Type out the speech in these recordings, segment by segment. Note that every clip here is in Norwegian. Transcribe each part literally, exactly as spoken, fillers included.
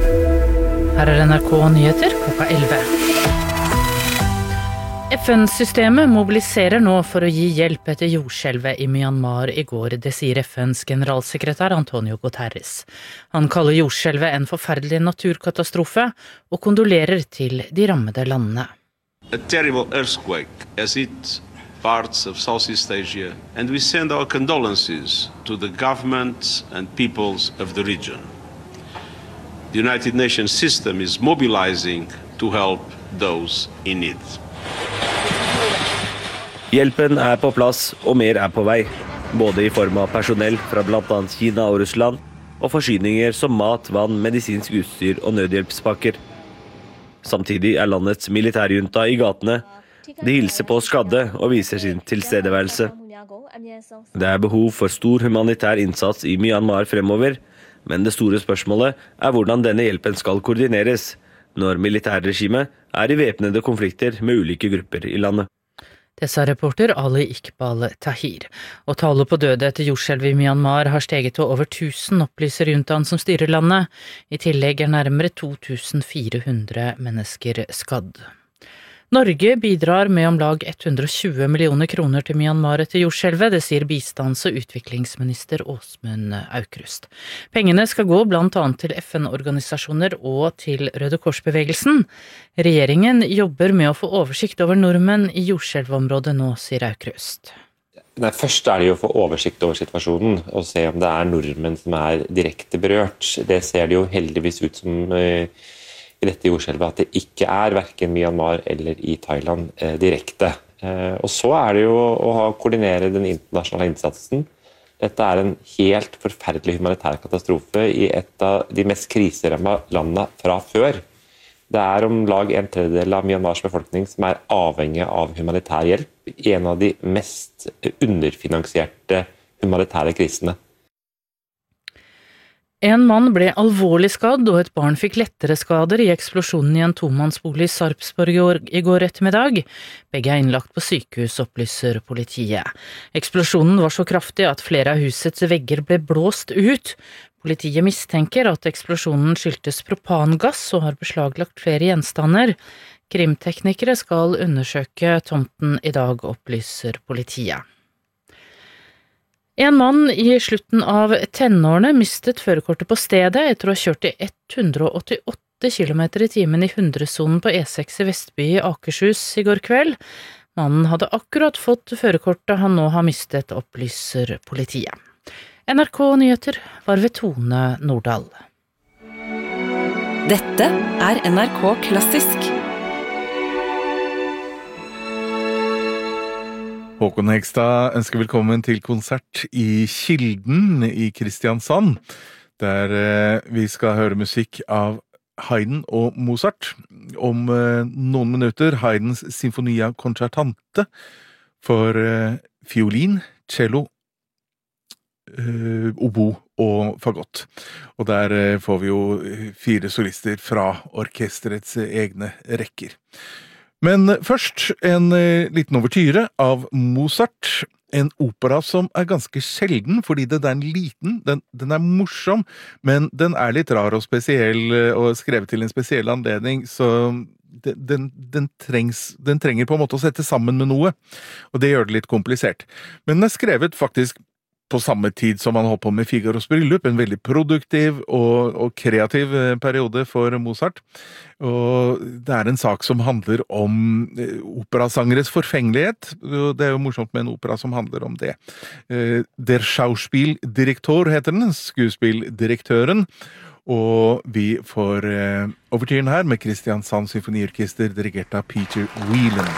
Her er N R K Nyheter klokka elleve. F N-systemet mobiliserer nå for å gi hjelp etter jordskjelvet i Myanmar i går, det sier F N's generalsekretær Antonio Guterres. Han kaller jordskjelvet en forferdelig naturkatastrofe og kondolerer til de rammede landene. A terrible earthquake has hit parts of Southeast Asia, and we send our condolences to the governments and peoples of the region. The United Nations system is mobilizing to help those in need. Hjelpen er på plass, og mer er på vei, både i form av personell fra blant annet Kina og Russland, og forsyninger som mat, vann, medisinsk utstyr og nødhjelpspakker. Samtidig er landets militærjunta i gatene. De hilser på skadde og viser sin tilstedeværelse. Det er behov for stor humanitær innsats i Myanmar fremover, men det store spørsmålet er hvordan denne hjelpen skal koordineres når militærregimet er i væpnede konflikter med ulike grupper i landet. Det sa reporter Ali Iqbal Tahir. Og tallet på døde etter jordskjelvet i Myanmar har steget til over tusen, opplyser juntaen som styrer landet. I tillegg er nærmere to tusen fire hundre mennesker skadd. Norge bidrar med om lag hundre og tjue millioner kroner til Myanmar etter jordskjelvet, det sier bistands- og utviklingsminister Åsmund Aukrust. Pengene skal gå blant annet til F N-organisasjoner og til Røde Kors-bevegelsen. Regjeringen jobber med å få oversikt over nordmenn i jordskjelvområdet nå, sier Aukrust. Nei, først er det jo å få oversikt over situasjonen og se om det er nordmenn som er direkte berørt. Det ser det jo heldigvis ut som i dette jordskjelvet at det ikke er hverken Myanmar eller i Thailand eh, direkte. Eh, og så er det jo å ha, koordinere den internasjonale innsatsen. Dette er en helt forferdelig humanitær katastrofe i et av de mest kriserammede landene fra før. Det er om lag en tredjedel av Myanmars befolkning som er avhengig av humanitær hjelp i en av de mest underfinansierte humanitære krisene. En mann ble alvorlig skadd, og et barn fikk lettere skader i eksplosjonen i en tomannsbolig i Sarpsborg i går ettermiddag. Begge er innlagt på sykehus, opplyser politiet. Eksplosjonen var så kraftig at flere av husets vegger ble blåst ut. Politiet mistenker at eksplosjonen skyldtes propangass og har beslaglagt flere gjenstander. Krimteknikere skal undersøke tomten i dag, opplyser politiet. En mann i slutten av tenårene mistet førerkortet på stedet etter å ha kjørt i hundre og åttiåtte kilometer i timen i hundresonen på E seks i Vestby i Akershus i går kveld. Mannen hadde akkurat fått førerkortet han nå har mistet, opplyser politiet. N R K Nyheter var ved Tone Nordahl. Dette er N R K Klassisk. Håkon Hegstad ønsker velkommen til konsert i Kilden i Kristiansand, der vi skal høre musikk av Haydn og Mozart. Om noen minutter Haydns Sinfonia Concertante for fiolin, cello, obo og fagott. Og der får vi jo fire solister fra orkesterets egne rekker. Men først en liten overtyre av Mozart, en opera som er ganske sjelden, fordi den er liten, den, den er morsom, men den er litt rar og spesiell, og skrevet til en spesiell anledning, så den, den, den, trengs, den trenger på en måte å sette sammen med noe, og det gjør det litt komplisert. Men den er skrevet faktisk på samme tid som han holdt på med Figaros bryllup, en veldig produktiv og, og kreativ periode for Mozart. Og det er en sak som handler om operasangeres forfengelighet. Det er jo morsomt med en opera som handler om det. Der Schauspieldirektor heter den, skuespilldirektøren. Og vi får overtyren her med Kristiansand Symfoniorkester, dirigert av Peter Whelan.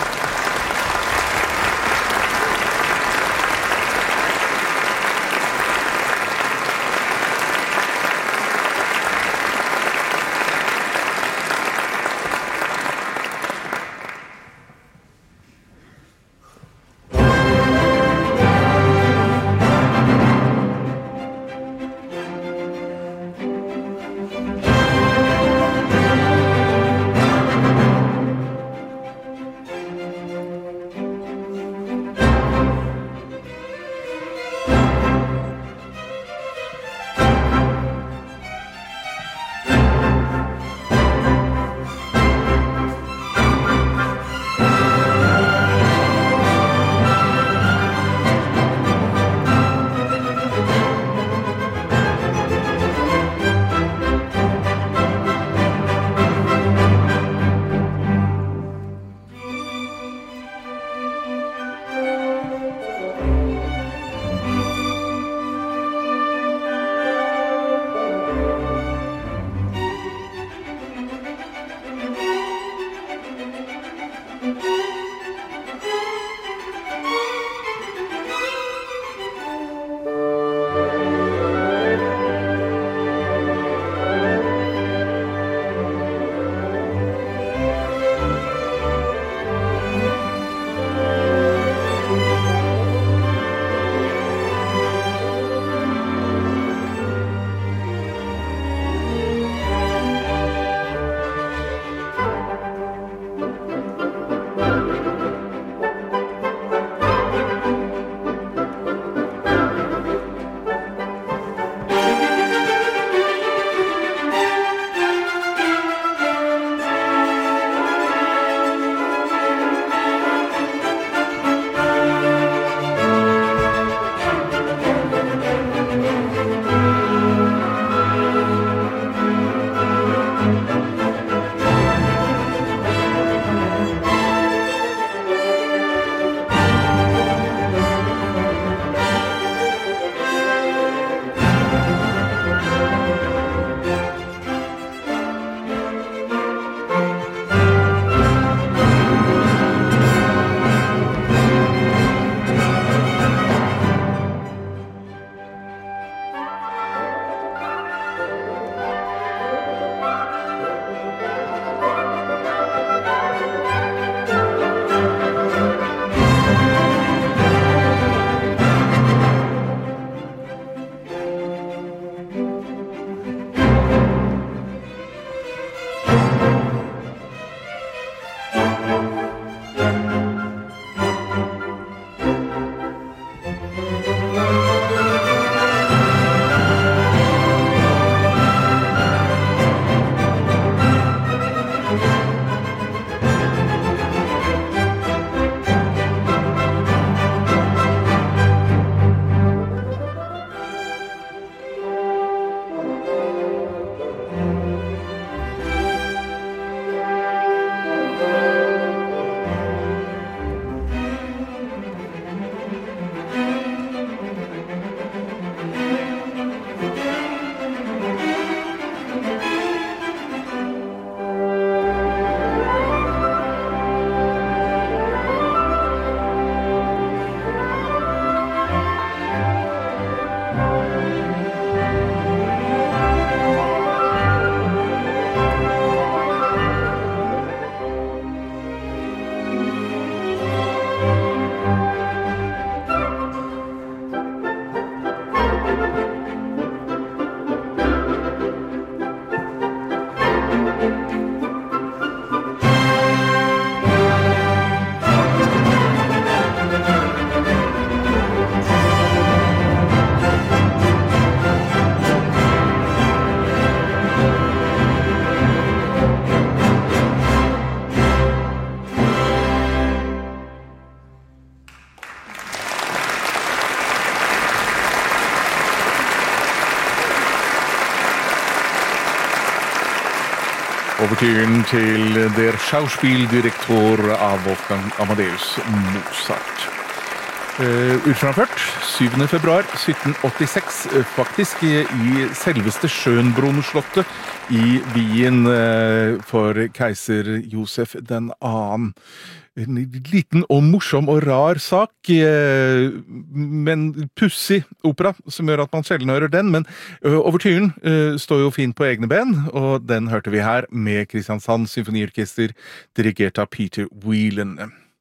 Overtyren til Der Schauspieldirektor av Wolfgang Amadeus Mozart. Uh, Utframført syvende februar sytten åttiseks, uh, faktisk i, i selveste Schönbrunn-slottet i Wien uh, for keiser Josef den annen. En liten og morsom og rar sak, uh, men pussig opera, som gjør at man sjelden hører den, men uh, Overtyren uh, står jo fint på egne ben, og den hørte vi her med Kristiansand Symfoniorkester, dirigert av Peter Whelan.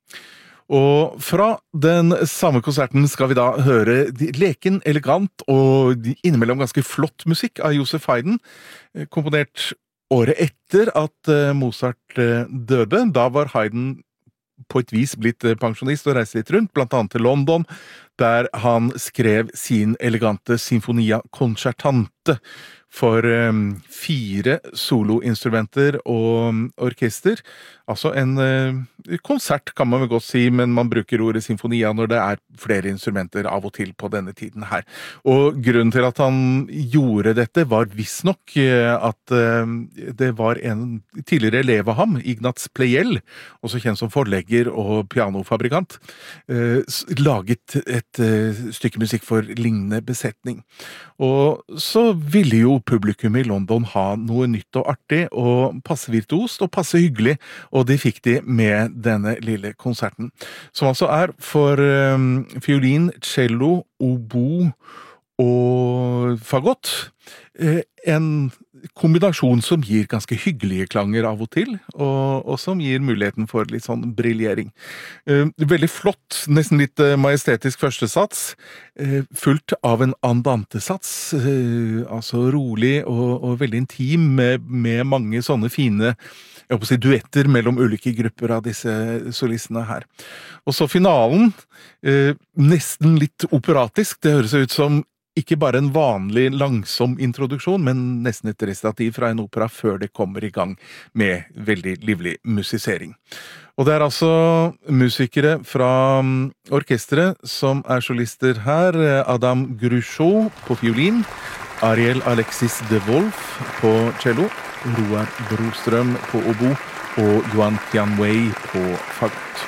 Og fra den samme konserten skal vi da høre leken, elegant og innimellom ganske flott musikk av Joseph Haydn, komponert året etter at Mozart døde. Da var Haydn på et vis blitt pensjonist og reiste litt rundt, blant annet til London, der han skrev sin elegante Sinfonia Concertante for um, fire soloinstrumenter og orkester. Altså en uh, konsert kan man vel godt si, men man bruker ordet symfonia når det er flere instrumenter av og til på denne tiden her. Og grunnen til at han gjorde dette var visstnok uh, at uh, det var en tidligere elev av ham, Ignaz Pleyel, også kjent som forlegger og pianofabrikant, uh, laget et uh, stykke musikk for lignende besetning. Og så ville jo publikum i London ha noe nytt og artig, og passe virtuost og passe hyggelig, og det fikk de med denne lille konserten, som altså er for um, fiolin, cello, obo og fagott. Eh, en kombinasjon som gir ganske hyggelige klanger av og til, og, og som gir muligheten for litt sånn briljering. Eh, veldig flott, nesten litt eh, majestetisk første sats, eh, fullt av en andante-sats, eh, altså rolig og, og veldig intim med, med mange sånne fine jeg håper å si, duetter mellom ulike grupper av disse solistene her. Og så finalen, eh, nesten litt operatisk, det høres ut som ikke bare en vanlig langsom introduksjon, men nesten et restativ fra en opera før det kommer i gang med veldig livlig musisering. Og det er altså musikere fra orkestret som er solister her, Adam Gruchot på fiolin, Ariel Alexis de Wolf på cello, Roar Brostrøm på obo og Yuan Tianwei på fagott.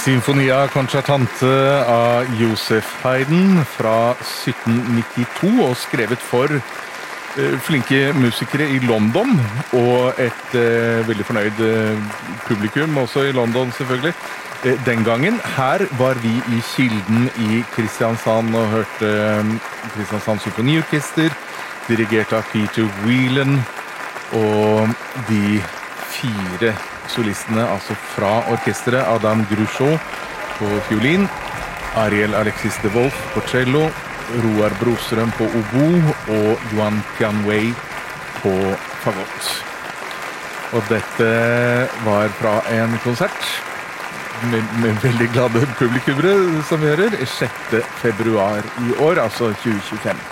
Sinfonia Concertante av Joseph Haydn fra sytten nittito og skrevet for eh, flinke musikere i London og et eh, veldig fornøyd eh, publikum også i London selvfølgelig. Eh, den gangen, her var vi i Kilden i Kristiansand og hørte eh, Kristiansand Symfoniorkester, dirigert av Peter Whelan og de fire solistene, altså fra orkestret, Adam Gruchot på fiolin, Ariel Alexis de Wolf på cello, Roar Brostrøm på obo og Yuan Tianwei på fagott. Og dette var fra en konsert med, med veldig glade publikummere som vi hører, sjette februar i år, altså tjue tjuefem.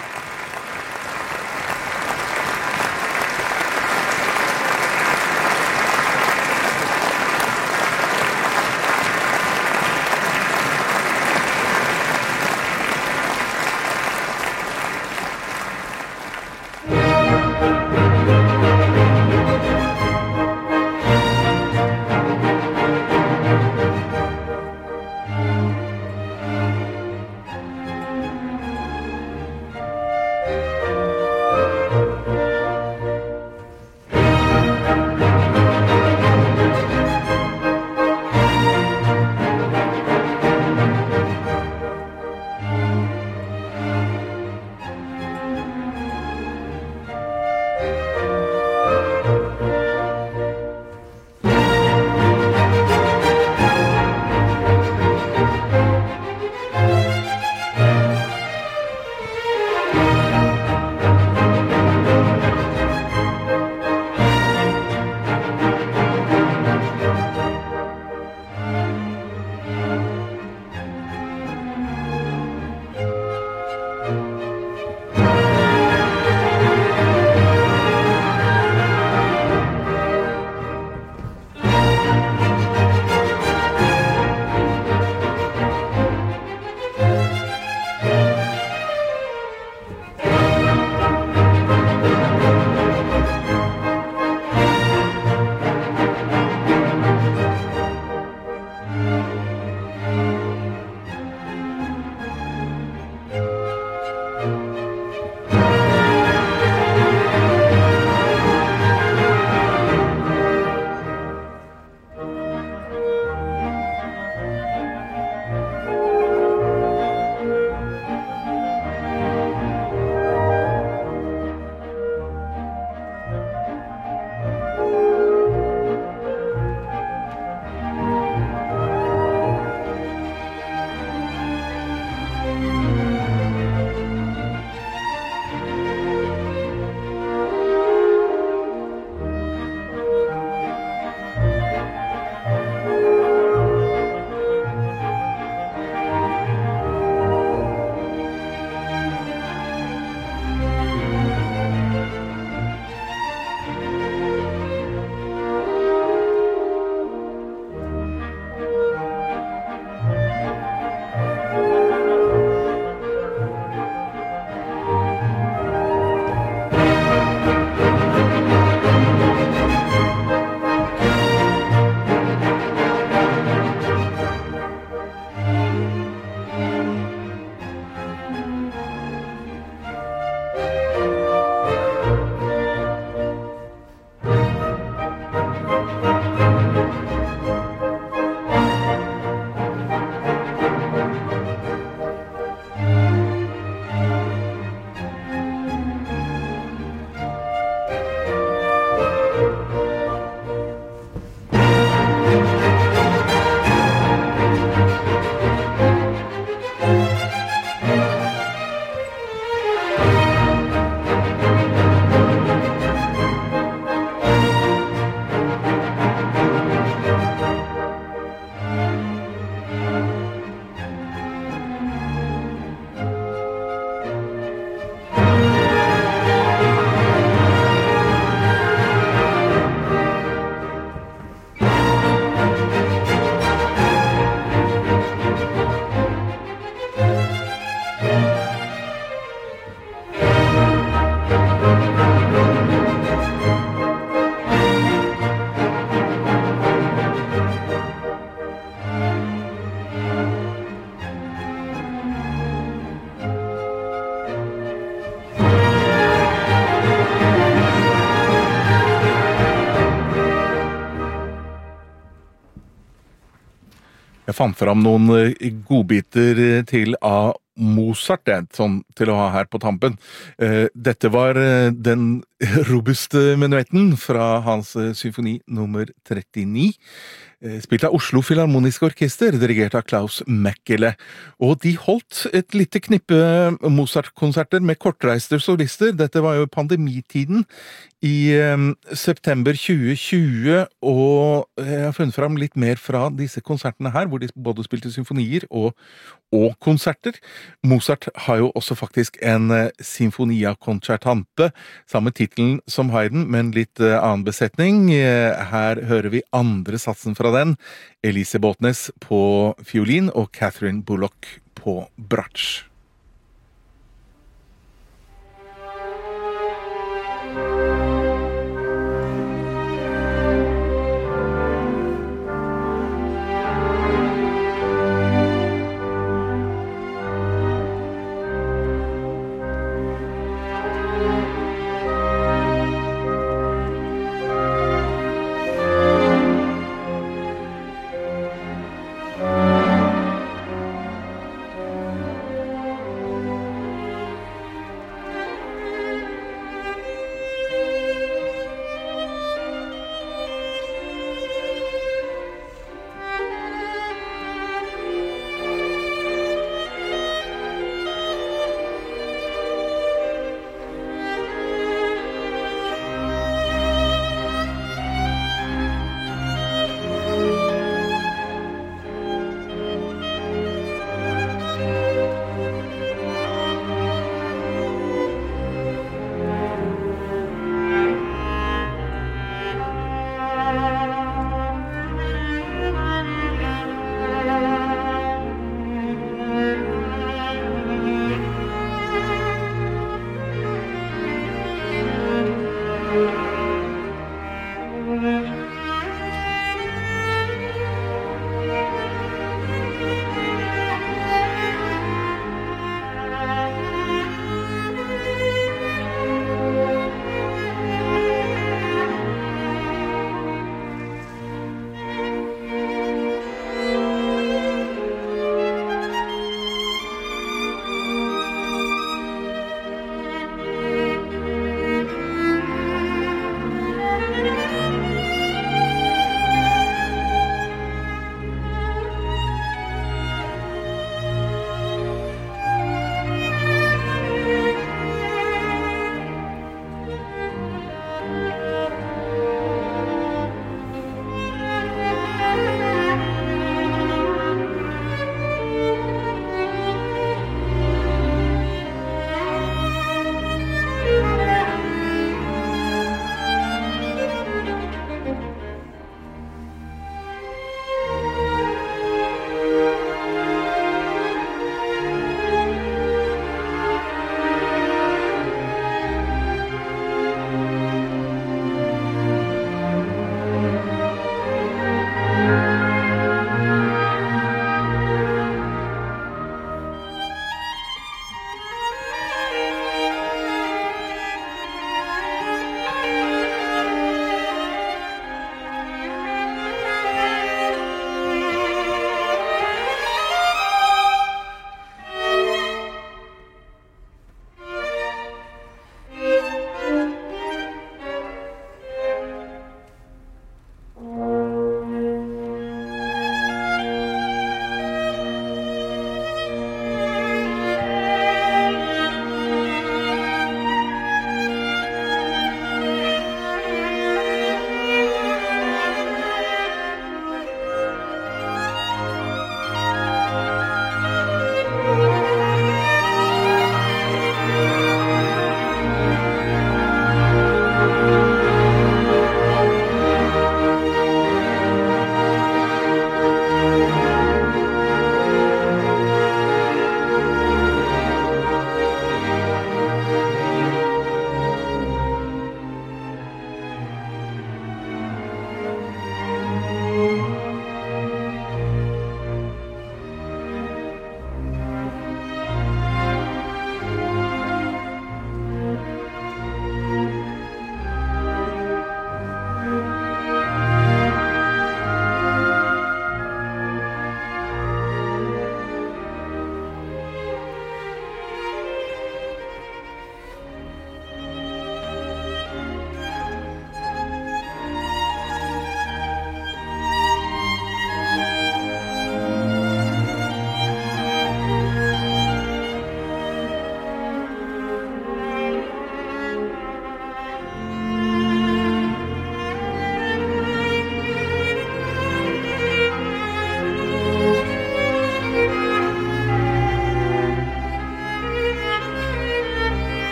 Jeg fant fram noen godbiter til av Mozart, sånn til å ha her på tampen. Dette var den robuste menuetten fra hans symfoni nummer trettini, spilt av Oslo Filharmoniske Orkester, dirigert av Klaus Mäkelä. Og de holdt et lite knippe Mozart-konserter med kortreiste solister. Dette var jo pandemitiden i eh, september tjue tjue, og jeg har funnet fram litt mer fra disse konsertene her, hvor de både spilte symfonier og, og konserter. Mozart har jo også faktisk en eh, Sinfonia Concertante, samme titelen som Haydn, men litt eh, annen besetning. Eh, her hører vi andre satsen fra den, Elise Båtnes på fiolin og Catherine Bullock på bratsj.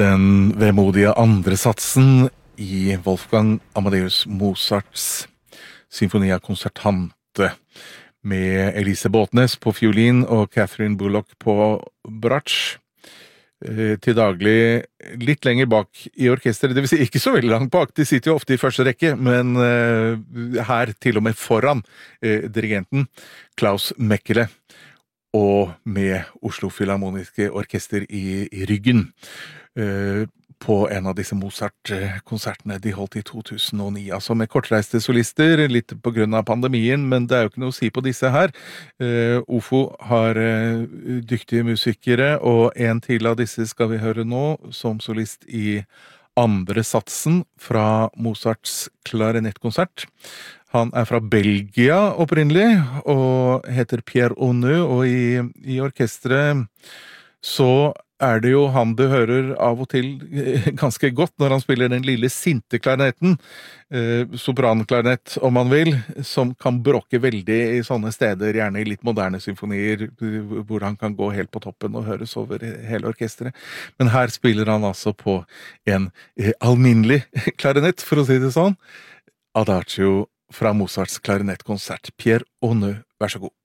den vemodige andre satsen i Wolfgang Amadeus Mozarts Sinfonia Concertante med Elise Båtnes på fiolin og Catherine Bullock på bratsj. Til daglig litt lenger bak i orkesteret, det vil si ikke så veldig langt bak, de sitter jo ofte i første rekke, men her til og med foran dirigenten Klaus Meckele, og med Oslo Philharmoniske Orkester i, i ryggen på en av disse Mozart-konsertene de holdt i to tusen og ni, altså med kortreiste solister, litt på grunn av pandemien, men det er jo ikke noe å si på disse her. Uh, O F O har uh, dyktige musikere, og en til av disse skal vi høre nå, som solist i andre satsen fra Mozarts klarinettkonsert. Han er fra Belgia opprinnelig, og heter Pierre Honneux, og i, i orkestret så er det jo han du hører av og til ganske godt når han spiller den lille sinte klarinetten, eh, sopranklarinett om man vil, som kan bråke veldig i sånne steder, gjerne i litt moderne symfonier, hvor han kan gå helt på toppen og høres over hele orkestret. Men her spiller han altså på en eh, alminnelig klarinett, for å si det sånn. Adagio fra Mozarts klarinettkonsert. Pierre Honneux, vær så god.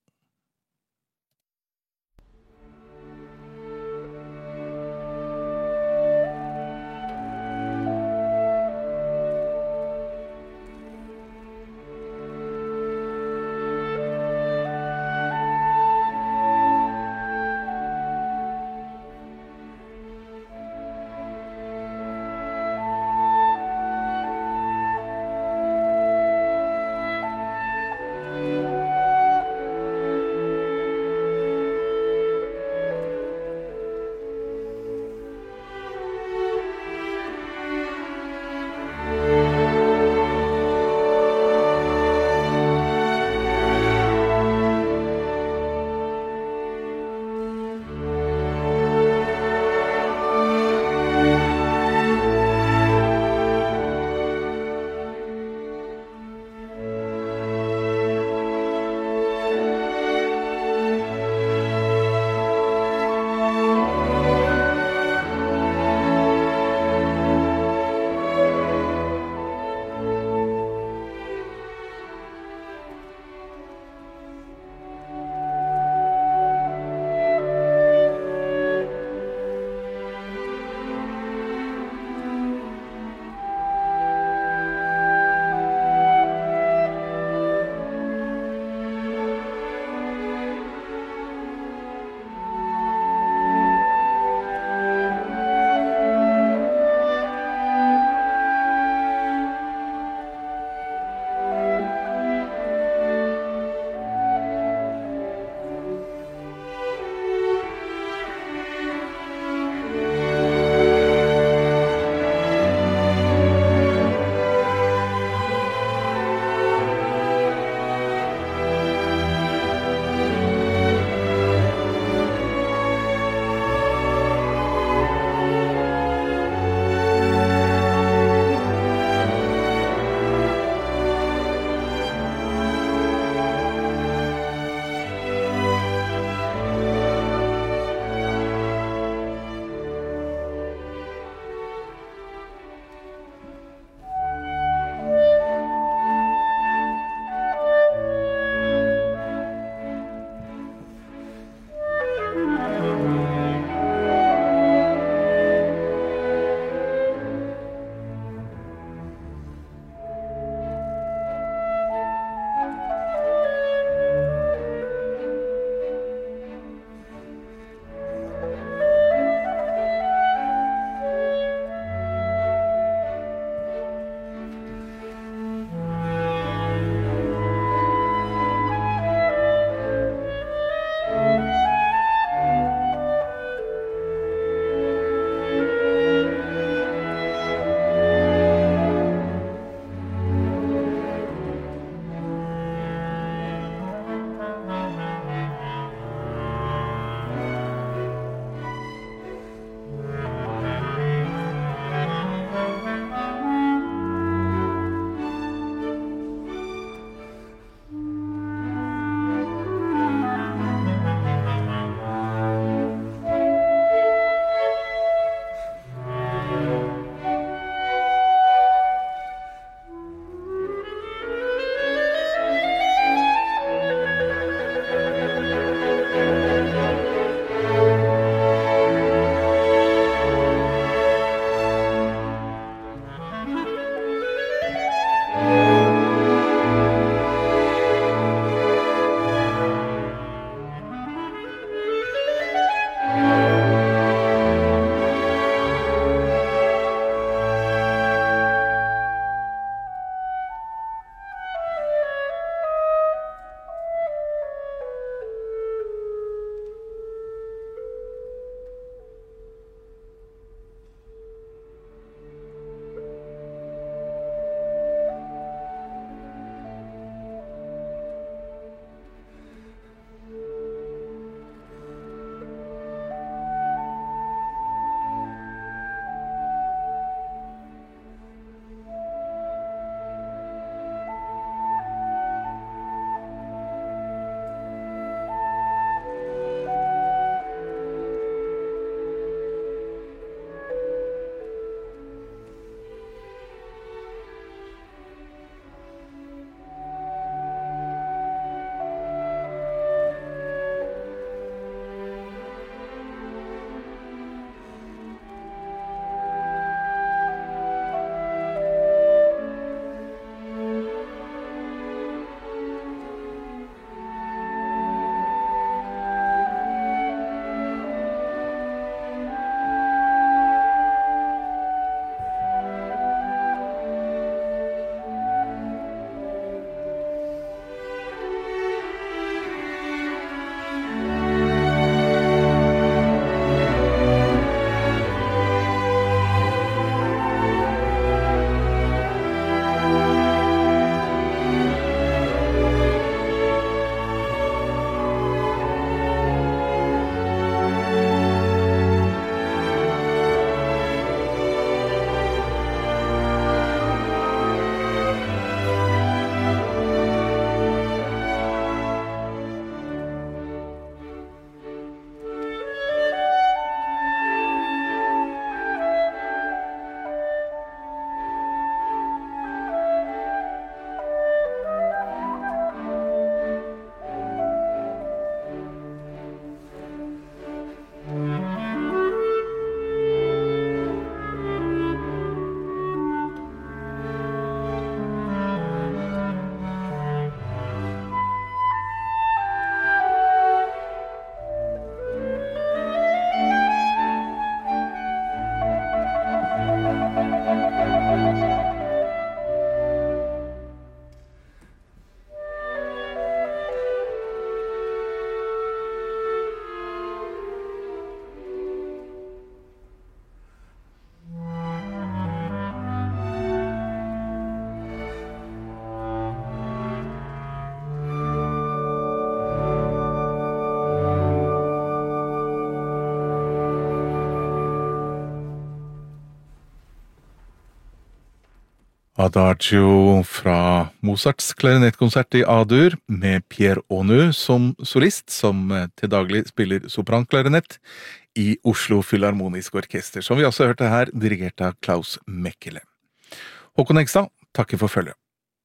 Adagio fra Mozarts klarinettkonsert i A-dur med Pierre Auneux som solist, som til daglig spiller sopranklarinett i Oslo Filharmonisk Orkester, som vi også hørte her, dirigert av Klaus Mekkele. Håkon Hegstad, takker for følget.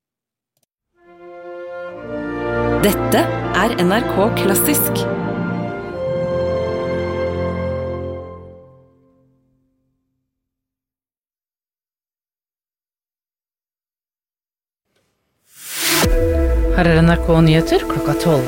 Dette er N R K Klassisk. Her er N R K Nyheter klokka tolv.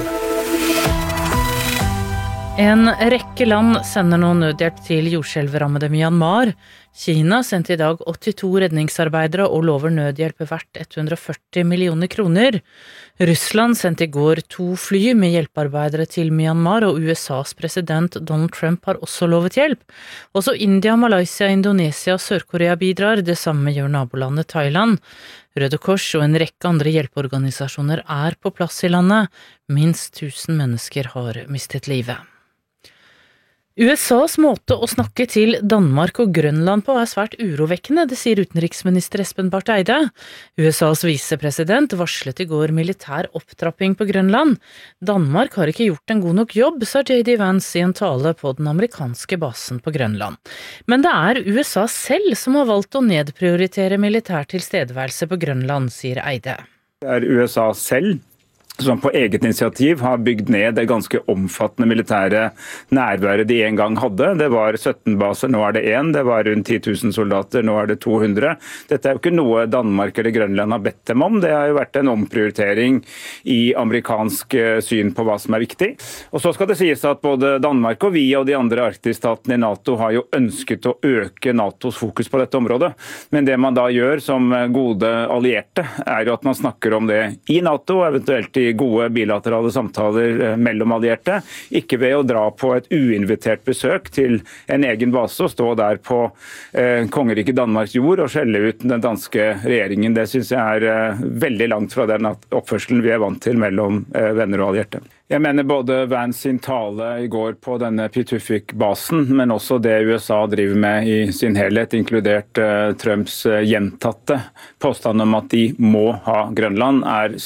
En rekke land sender nå nødhjelp til jordskjelvrammede Myanmar. Kina sendte i dag åttito redningsarbeidere og lover nødhjelp verdt hundre og førti millioner kroner. Russland sendte i går to fly med hjelpearbeidere til Myanmar, og U S A's president Donald Trump har også lovet hjelp. Også India, Malaysia, Indonesia og Sør-Korea bidrar, det samme gjør nabolandet Thailand. Røde Kors og en rekke andre hjelpeorganisasjoner er på plass i landet. Minst tusen mennesker har mistet livet. U S A's måte å snakke til Danmark og Grønland på er svært urovekkende, det sier utenriksminister Espen Barth Eide. U S A's visepresident varslet i går militær opptrapping på Grønland. Danmark har ikke gjort en god nok jobb, sa J D Vance i en tale på den amerikanske basen på Grønland. Men det er U S A selv som har valgt å nedprioritere militær tilstedeværelse på Grønland, sier Eide. Det er U S A selv som på eget initiativ har bygd ned det ganske omfattende militære nærværet de en gang hadde. Det var sytten baser, nå er det én. Det var rundt ti tusen soldater, nå er det to hundre. Dette er jo ikke noe Danmark eller Grønland har bedt dem om. Det har jo vært en omprioritering i amerikansk syn på hva som er viktig. Og så skal det sies at både Danmark og vi og de andre arktisstatene i NATO har jo ønsket å øke NATOs fokus på dette området. Men det man da gjør som gode allierte, er jo at man snakker om det i NATO, eventuelt i gode bilaterale samtaler mellom allierte, ikke ved å dra på et uinvitert besøk til en egen base og stå der på eh, kongeriket Danmarks jord og skjelle ut den danske regjeringen. Det synes jeg er eh, veldig langt fra den oppførselen vi er vant til mellom eh, venner og allierte. Jeg mener både Vance sin tale i går på denne Pituffik-basen, men også det U S A driver med i sin helhet, inkludert uh, Trumps uh, gjentatte påstand om at de må ha Grønland, er